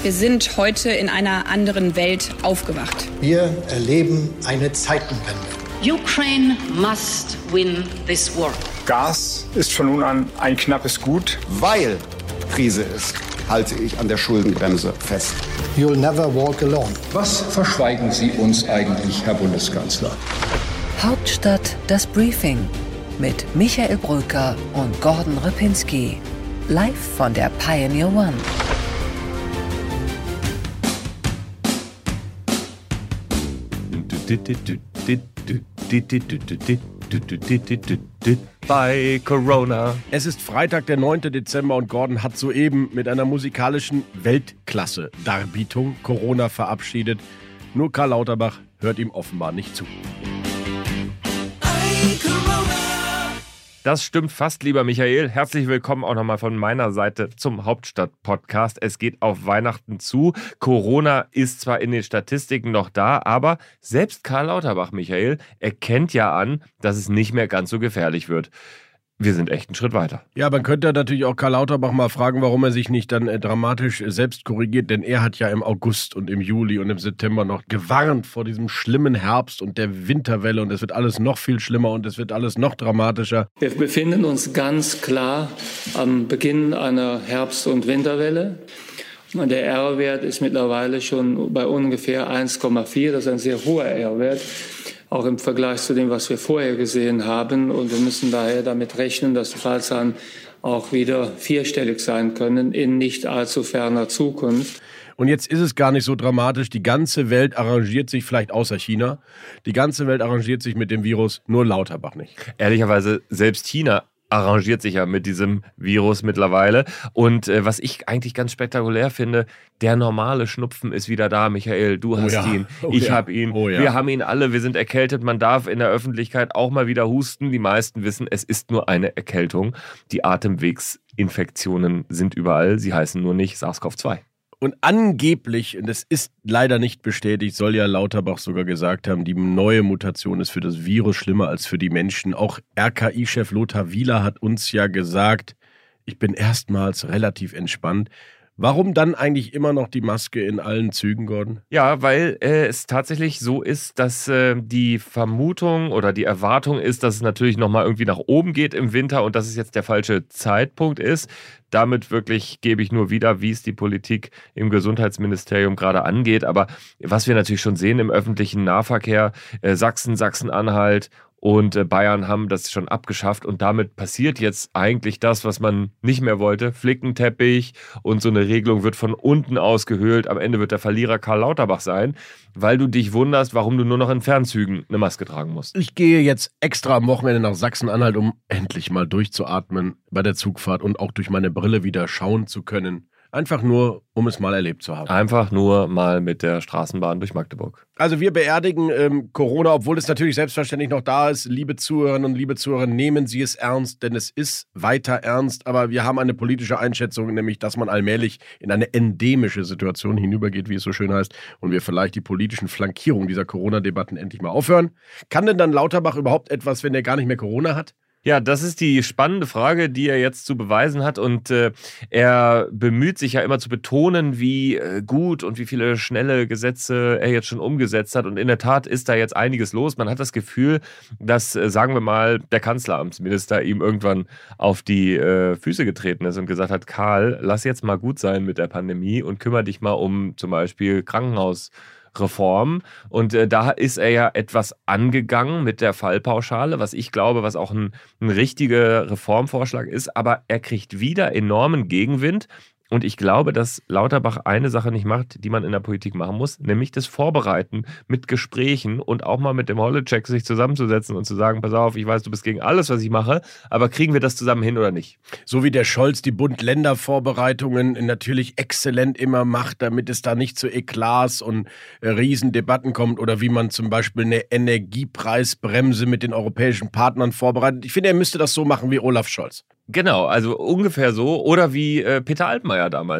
Wir sind heute in einer anderen Welt aufgewacht. Wir erleben eine Zeitenwende. Ukraine must win this war. Gas ist von nun an ein knappes Gut. Weil Krise ist, halte ich an der Schuldenbremse fest. You'll never walk alone. Was verschweigen Sie uns eigentlich, Herr Bundeskanzler? Hauptstadt das Briefing mit Michael Brücker und Gordon Ripinski. Live von der Pioneer One. Bei Corona. Es ist Freitag, der 9. Dezember und Gordon hat soeben mit einer musikalischen Weltklasse-Darbietung Corona verabschiedet. Nur Karl Lauterbach hört ihm offenbar nicht zu. Das stimmt fast, lieber Michael. Herzlich willkommen auch nochmal von meiner Seite zum Hauptstadt-Podcast. Es geht auf Weihnachten zu. Corona ist zwar in den Statistiken noch da, aber selbst Karl Lauterbach, Michael, erkennt ja an, dass es nicht mehr ganz so gefährlich wird. Wir sind echt einen Schritt weiter. Ja, man könnte natürlich auch Karl Lauterbach mal fragen, warum er sich nicht dann dramatisch selbst korrigiert, denn er hat ja im August und im Juli und im September noch gewarnt vor diesem schlimmen Herbst und der Winterwelle und es wird alles noch viel schlimmer und es wird alles noch dramatischer. Wir befinden uns ganz klar am Beginn einer Herbst- und Winterwelle. Der R-Wert ist mittlerweile schon bei ungefähr 1,4, das ist ein sehr hoher R-Wert. Auch im Vergleich zu dem, was wir vorher gesehen haben. Und wir müssen daher damit rechnen, dass die Fallzahlen auch wieder vierstellig sein können in nicht allzu ferner Zukunft. Und jetzt ist es gar nicht so dramatisch. Die ganze Welt arrangiert sich, vielleicht außer China, die ganze Welt arrangiert sich mit dem Virus, nur Lauterbach nicht. Ehrlicherweise, selbst China arrangiert sich ja mit diesem Virus mittlerweile. Und was ich eigentlich ganz spektakulär finde, der normale Schnupfen ist wieder da, Michael. Du hast ihn, ich habe ihn, wir haben ihn alle, wir sind erkältet. Man darf in der Öffentlichkeit auch mal wieder husten. Die meisten wissen, es ist nur eine Erkältung. Die Atemwegsinfektionen sind überall, sie heißen nur nicht SARS-CoV-2. Und angeblich, und das ist leider nicht bestätigt, soll ja Lauterbach sogar gesagt haben, die neue Mutation ist für das Virus schlimmer als für die Menschen. Auch RKI-Chef Lothar Wieler hat uns ja gesagt, ich bin erstmals relativ entspannt. Warum dann eigentlich immer noch die Maske in allen Zügen, Gordon? Ja, weil es tatsächlich so ist, dass die Vermutung oder die Erwartung ist, dass es natürlich nochmal irgendwie nach oben geht im Winter und dass es jetzt der falsche Zeitpunkt ist. Damit wirklich gebe ich nur wieder, wie es die Politik im Gesundheitsministerium gerade angeht. Aber was wir natürlich schon sehen im öffentlichen Nahverkehr, Sachsen, Sachsen-Anhalt und Bayern haben das schon abgeschafft und damit passiert jetzt eigentlich das, was man nicht mehr wollte. Flickenteppich und so eine Regelung wird von unten ausgehöhlt. Am Ende wird der Verlierer Karl Lauterbach sein, weil du dich wunderst, warum du nur noch in Fernzügen eine Maske tragen musst. Ich gehe jetzt extra am Wochenende nach Sachsen-Anhalt, um endlich mal durchzuatmen bei der Zugfahrt und auch durch meine Brille wieder schauen zu können. Einfach nur, um es mal erlebt zu haben. Einfach nur mal mit der Straßenbahn durch Magdeburg. Also wir beerdigen Corona, obwohl es natürlich selbstverständlich noch da ist. Liebe Zuhörerinnen und liebe Zuhörer, nehmen Sie es ernst, denn es ist weiter ernst. Aber wir haben eine politische Einschätzung, nämlich, dass man allmählich in eine endemische Situation hinübergeht, wie es so schön heißt. Und wir vielleicht die politischen Flankierungen dieser Corona-Debatten endlich mal aufhören. Kann denn dann Lauterbach überhaupt etwas, wenn er gar nicht mehr Corona hat? Ja, das ist die spannende Frage, die er jetzt zu beweisen hat und er bemüht sich ja immer zu betonen, wie gut und wie viele schnelle Gesetze er jetzt schon umgesetzt hat und in der Tat ist da jetzt einiges los. Man hat das Gefühl, dass, sagen wir mal, der Kanzleramtsminister ihm irgendwann auf die Füße getreten ist und gesagt hat, Karl, lass jetzt mal gut sein mit der Pandemie und kümmere dich mal um zum Beispiel Krankenhausreform. Und da ist er ja etwas angegangen mit der Fallpauschale, was ich glaube, was auch ein richtiger Reformvorschlag ist. Aber er kriegt wieder enormen Gegenwind. Und ich glaube, dass Lauterbach eine Sache nicht macht, die man in der Politik machen muss, nämlich das Vorbereiten mit Gesprächen und auch mal mit dem Holleczek sich zusammenzusetzen und zu sagen, pass auf, ich weiß, du bist gegen alles, was ich mache, aber kriegen wir das zusammen hin oder nicht? So wie der Scholz die Bund-Länder-Vorbereitungen natürlich exzellent immer macht, damit es da nicht zu Eklats und Riesendebatten kommt oder wie man zum Beispiel eine Energiepreisbremse mit den europäischen Partnern vorbereitet. Ich finde, er müsste das so machen wie Olaf Scholz. Genau, also ungefähr so oder wie Peter Altmaier damals.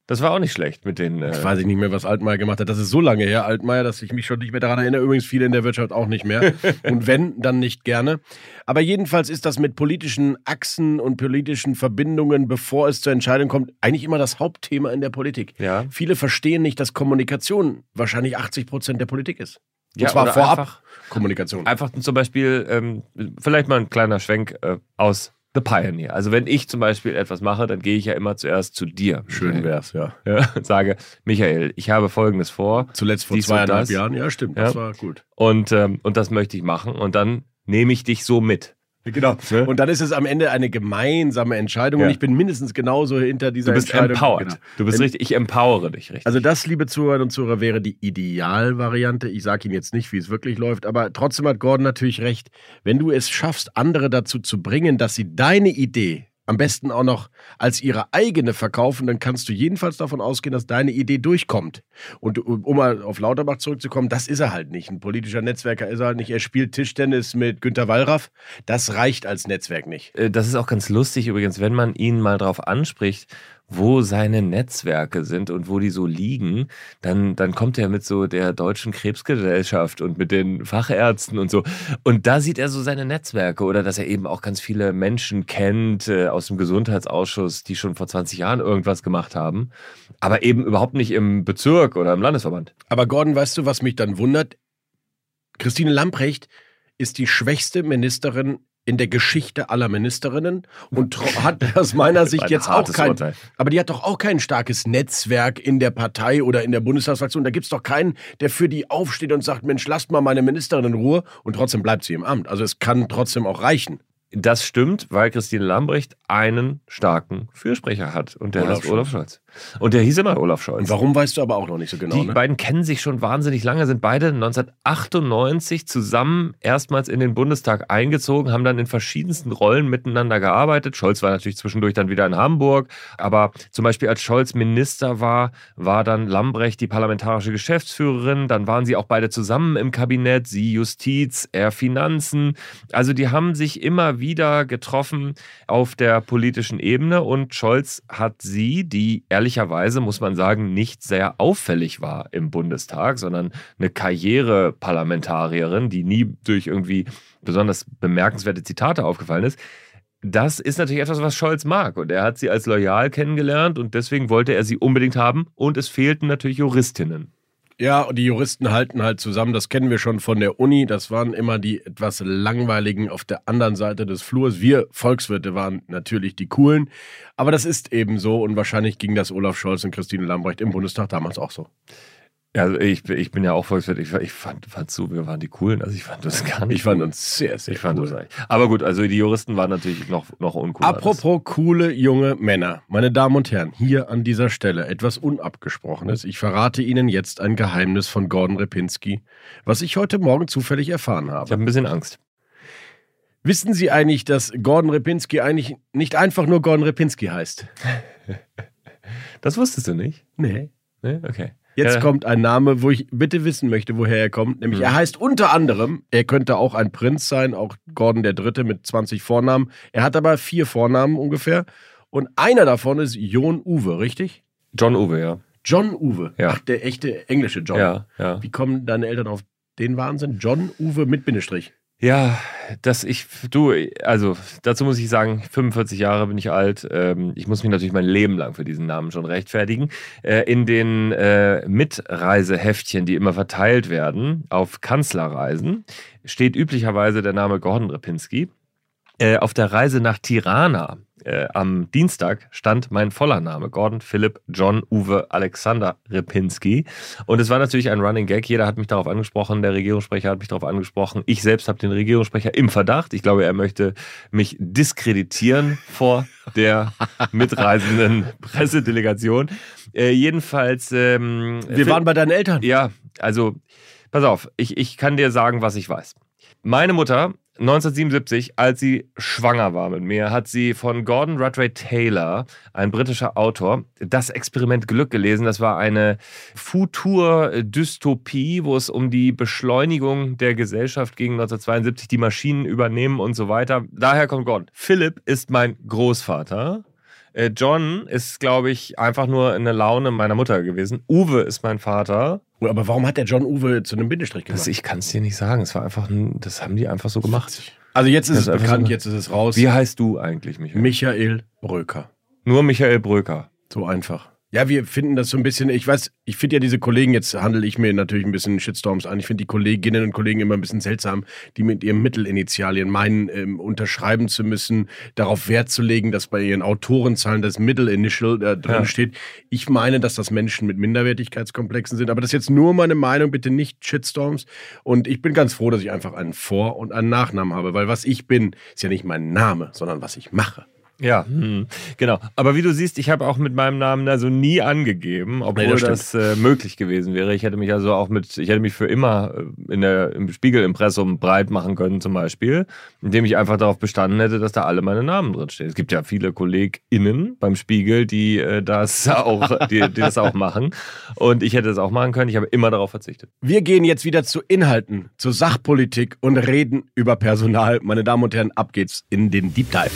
Das war auch nicht schlecht mit den... Jetzt weiß ich nicht mehr, was Altmaier gemacht hat. Das ist so lange her, Altmaier, dass ich mich schon nicht mehr daran erinnere. Übrigens viele in der Wirtschaft auch nicht mehr. Und wenn, dann nicht gerne. Aber jedenfalls ist das mit politischen Achsen und politischen Verbindungen, bevor es zur Entscheidung kommt, eigentlich immer das Hauptthema in der Politik. Ja. Viele verstehen nicht, dass Kommunikation wahrscheinlich 80% der Politik ist. Und Ja, zwar oder vorab einfach- Kommunikation. Einfach zum Beispiel, vielleicht mal ein kleiner Schwenk aus The Pioneer. Also wenn ich zum Beispiel etwas mache, dann gehe ich ja immer zuerst zu dir. Schön wär's, ja. Ja, sage, Michael, ich habe Folgendes vor. Zuletzt vor Dies und 2,5 das. Jahren. Ja, stimmt, Ja. das war gut. Und das möchte ich machen. Und dann nehme ich dich so mit. Genau. Und dann ist es am Ende eine gemeinsame Entscheidung. Ja. Und ich bin mindestens genauso hinter dieser Du bist Entscheidung. empowered. Genau. Du bist richtig, ich empowere dich richtig. Also das, liebe Zuhörerinnen und Zuhörer, wäre die Idealvariante. Ich sage Ihnen jetzt nicht, wie es wirklich läuft, aber trotzdem hat Gordon natürlich recht. Wenn du es schaffst, andere dazu zu bringen, dass sie deine Idee am besten auch noch als ihre eigene verkaufen, dann kannst du jedenfalls davon ausgehen, dass deine Idee durchkommt. Und um mal auf Lauterbach zurückzukommen, das ist er halt nicht. Ein politischer Netzwerker ist er halt nicht. Er spielt Tischtennis mit Günter Wallraff. Das reicht als Netzwerk nicht. Das ist auch ganz lustig übrigens, wenn man ihn mal drauf anspricht, wo seine Netzwerke sind und wo die so liegen, dann kommt er mit so der Deutschen Krebsgesellschaft und mit den Fachärzten und so. Und da sieht er so seine Netzwerke oder dass er eben auch ganz viele Menschen kennt aus dem Gesundheitsausschuss, die schon vor 20 Jahren irgendwas gemacht haben, aber eben überhaupt nicht im Bezirk oder im Landesverband. Aber Gordon, weißt du, was mich dann wundert? Christine Lambrecht ist die schwächste Ministerin in der Geschichte aller Ministerinnen und hat aus meiner Sicht jetzt auch kein... Urteil. Aber die hat doch auch kein starkes Netzwerk in der Partei oder in der Bundestagsfraktion. Da gibt es doch keinen, der für die aufsteht und sagt, Mensch, lasst mal meine Ministerin in Ruhe, und trotzdem bleibt sie im Amt. Also es kann trotzdem auch reichen. Das stimmt, weil Christine Lambrecht einen starken Fürsprecher hat. Und der heißt Olaf Scholz. Und der hieß immer Olaf Scholz. Und warum, weißt du aber auch noch nicht so genau. Die beiden kennen sich schon wahnsinnig lange, sind beide 1998 zusammen erstmals in den Bundestag eingezogen, haben dann in verschiedensten Rollen miteinander gearbeitet. Scholz war natürlich zwischendurch dann wieder in Hamburg, aber zum Beispiel als Scholz Minister war dann Lambrecht die parlamentarische Geschäftsführerin, dann waren sie auch beide zusammen im Kabinett, sie Justiz, er Finanzen. Also die haben sich immer wieder getroffen auf der politischen Ebene und Scholz hat sie, die ehrlicherweise, muss man sagen, nicht sehr auffällig war im Bundestag, sondern eine Karriereparlamentarierin, die nie durch irgendwie besonders bemerkenswerte Zitate aufgefallen ist. Das ist natürlich etwas, was Scholz mag und er hat sie als loyal kennengelernt und deswegen wollte er sie unbedingt haben und es fehlten natürlich Juristinnen. Ja, und die Juristen halten halt zusammen, das kennen wir schon von der Uni, das waren immer die etwas langweiligen auf der anderen Seite des Flurs. Wir Volkswirte waren natürlich die coolen, aber das ist eben so und wahrscheinlich ging das Olaf Scholz und Christine Lambrecht im Bundestag damals auch so. Also ich bin ja auch Volkswirt, ich fand so, wir waren die Coolen, also ich fand das gar nicht. Ich fand uns sehr, sehr cool. Aber gut, also die Juristen waren natürlich noch uncooler. Apropos coole junge Männer, meine Damen und Herren, hier an dieser Stelle etwas Unabgesprochenes. Ich verrate Ihnen jetzt ein Geheimnis von Gordon Repinski, was ich heute Morgen zufällig erfahren habe. Ich habe ein bisschen Angst. Wissen Sie eigentlich, dass Gordon Repinski eigentlich nicht einfach nur Gordon Repinski heißt? Das wusstest du nicht? Nee. Nee? Okay. Jetzt kommt ein Name, wo ich bitte wissen möchte, woher er kommt. Nämlich er heißt unter anderem, er könnte auch ein Prinz sein, auch Gordon III. Mit 20 Vornamen. Er hat aber 4 Vornamen ungefähr. Und einer davon ist Jon Uwe, richtig? John Uwe, ja. John Uwe. Ja. Ach, der echte englische John. Ja, ja. Wie kommen deine Eltern auf den Wahnsinn? John Uwe mit Bindestrich. Ja, also dazu muss ich sagen, 45 Jahre bin ich alt. Ich muss mich natürlich mein Leben lang für diesen Namen schon rechtfertigen. In den Mitreiseheftchen, die immer verteilt werden auf Kanzlerreisen, steht üblicherweise der Name Gordon Repinski. Auf der Reise nach Tirana am Dienstag stand mein voller Name, Gordon Philipp John Uwe Alexander Repinski. Und es war natürlich ein Running Gag. Jeder hat mich darauf angesprochen, der Regierungssprecher hat mich darauf angesprochen. Ich selbst habe den Regierungssprecher im Verdacht. Ich glaube, er möchte mich diskreditieren vor der mitreisenden Pressedelegation. Jedenfalls... Wir waren bei deinen Eltern. Ja, also pass auf, ich kann dir sagen, was ich weiß. Meine Mutter... 1977, als sie schwanger war mit mir, hat sie von Gordon Rudray Taylor, ein britischer Autor, Das Experiment Glück gelesen. Das war eine Futur-Dystopie, wo es um die Beschleunigung der Gesellschaft ging, 1972, die Maschinen übernehmen und so weiter. Daher kommt Gordon. Philipp ist mein Großvater. John ist, glaube ich, einfach nur eine Laune meiner Mutter gewesen. Uwe ist mein Vater. Aber warum hat der John Uwe zu einem Bindestrich gemacht? Ich kann es dir nicht sagen. Es war einfach, das haben die einfach so gemacht. Also jetzt ist es bekannt, jetzt ist es raus. Wie heißt du eigentlich, Michael? Michael Bröker. Nur Michael Bröker. So einfach. Ja, wir finden das so ein bisschen, ich finde ja diese Kollegen, jetzt handle ich mir natürlich ein bisschen Shitstorms an, ich finde die Kolleginnen und Kollegen immer ein bisschen seltsam, die mit ihren Mittelinitialien meinen, unterschreiben zu müssen, darauf Wert zu legen, dass bei ihren Autorenzahlen das Mittelinitial drin steht. Ich meine, dass das Menschen mit Minderwertigkeitskomplexen sind, aber das ist jetzt nur meine Meinung, bitte nicht Shitstorms. Und ich bin ganz froh, dass ich einfach einen Vor- und einen Nachnamen habe, weil was ich bin, ist ja nicht mein Name, sondern was ich mache. Ja, genau. Aber wie du siehst, ich habe auch mit meinem Namen da so nie angegeben, obwohl das möglich gewesen wäre. Ich hätte mich für immer im Spiegel-Impressum breit machen können zum Beispiel, indem ich einfach darauf bestanden hätte, dass da alle meine Namen drinstehen. Es gibt ja viele KollegInnen beim Spiegel, die das auch machen. Und ich hätte das auch machen können. Ich habe immer darauf verzichtet. Wir gehen jetzt wieder zu Inhalten, zur Sachpolitik und reden über Personal. Meine Damen und Herren, ab geht's in den Deep Dive.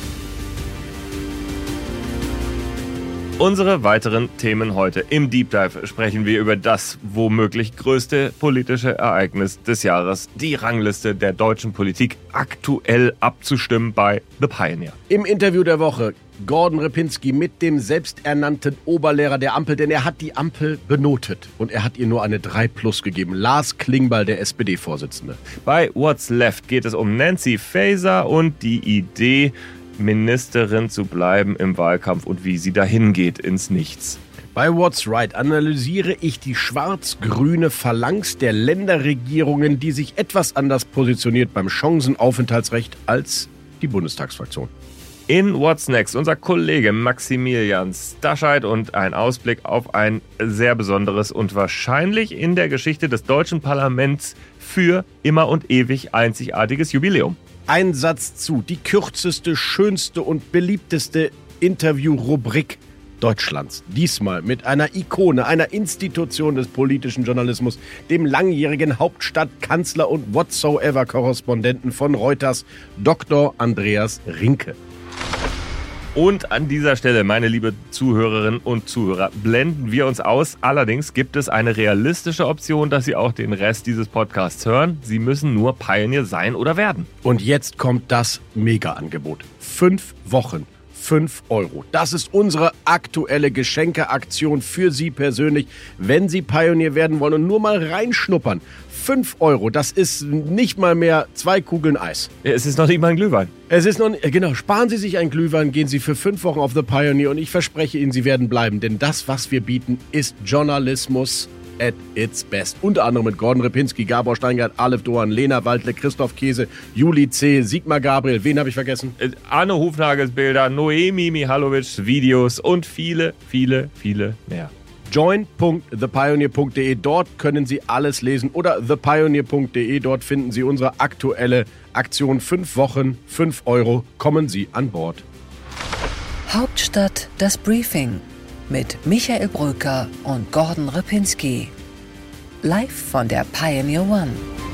Unsere weiteren Themen heute. Im Deep Dive sprechen wir über das womöglich größte politische Ereignis des Jahres, die Rangliste der deutschen Politik aktuell abzustimmen bei The Pioneer. Im Interview der Woche Gordon Repinski mit dem selbsternannten Oberlehrer der Ampel, denn er hat die Ampel benotet und er hat ihr nur eine 3+ gegeben. Lars Klingbeil, der SPD-Vorsitzende. Bei What's Left geht es um Nancy Faeser und die Idee, Ministerin zu bleiben im Wahlkampf und wie sie dahin geht ins Nichts. Bei What's Right analysiere ich die schwarz-grüne Phalanx der Länderregierungen, die sich etwas anders positioniert beim Chancenaufenthaltsrecht als die Bundestagsfraktion. In What's Next unser Kollege Maximilian Stascheit und ein Ausblick auf ein sehr besonderes und wahrscheinlich in der Geschichte des deutschen Parlaments für immer und ewig einzigartiges Jubiläum. Ein Satz zu, die kürzeste, schönste und beliebteste Interview-Rubrik Deutschlands. Diesmal mit einer Ikone, einer Institution des politischen Journalismus, dem langjährigen Hauptstadtkanzler und Whatsoever-Korrespondenten von Reuters, Dr. Andreas Rinke. Und an dieser Stelle, meine liebe Zuhörerinnen und Zuhörer, blenden wir uns aus. Allerdings gibt es eine realistische Option, dass Sie auch den Rest dieses Podcasts hören. Sie müssen nur Pioneer sein oder werden. Und jetzt kommt das Mega-Angebot. 5 Wochen, 5 €. Das ist unsere aktuelle Geschenkeaktion für Sie persönlich, wenn Sie Pioneer werden wollen und nur mal reinschnuppern. 5 €, das ist nicht mal mehr 2 Kugeln Eis. Es ist noch nicht mal ein Glühwein. Es ist noch, genau, sparen Sie sich einen Glühwein, gehen Sie für 5 Wochen auf The Pioneer und ich verspreche Ihnen, Sie werden bleiben. Denn das, was wir bieten, ist Journalismus at its best. Unter anderem mit Gordon Repinski, Gabor Steingart, Aleph Doan, Lena Waldle, Christoph Käse, Juli C., Sigmar Gabriel, wen habe ich vergessen? Arne Hufnagels Bilder, Noemi Mihalovic Videos und viele, viele, viele mehr. join.thepioneer.de, dort können Sie alles lesen oder thepioneer.de, dort finden Sie unsere aktuelle Aktion 5 Wochen, 5 €, kommen Sie an Bord. Hauptstadt das Briefing mit Michael Bröker und Gordon Repinski. Live von der Pioneer One.